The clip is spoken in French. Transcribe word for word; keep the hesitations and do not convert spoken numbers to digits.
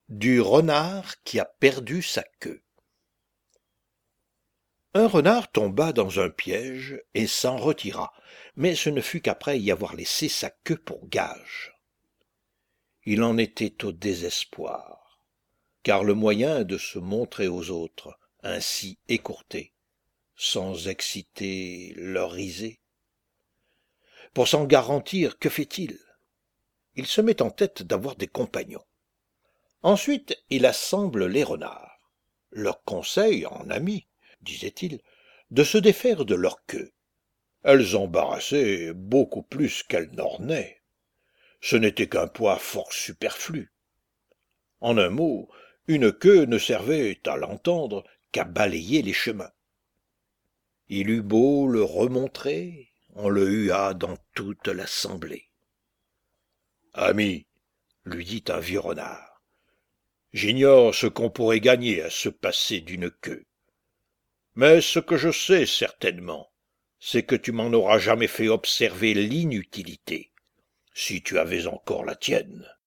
Du renard qui a perdu sa queue. Un renard tomba dans un piège et s'en retira, mais ce ne fut qu'après y avoir laissé sa queue pour gage. Il en était au désespoir, car le moyen de se montrer aux autres ainsi écourté, sans exciter leur risée. Pour s'en garantir, que fait-il? Il se met en tête d'avoir des compagnons. Ensuite, il assemble les renards, leur conseille en amis, disait-il, de se défaire de leur queue. Elles embarrassaient beaucoup plus qu'elles n'ornaient. Ce n'était qu'un poids fort superflu. En un mot, une queue ne servait, à l'entendre, qu'à balayer les chemins. Il eut beau le remontrer, on le hua dans toute l'assemblée. Ami, lui dit un vieux renard, j'ignore ce qu'on pourrait gagner à se passer d'une queue. Mais ce que je sais certainement, c'est que tu m'en auras jamais fait observer l'inutilité, si tu avais encore la tienne.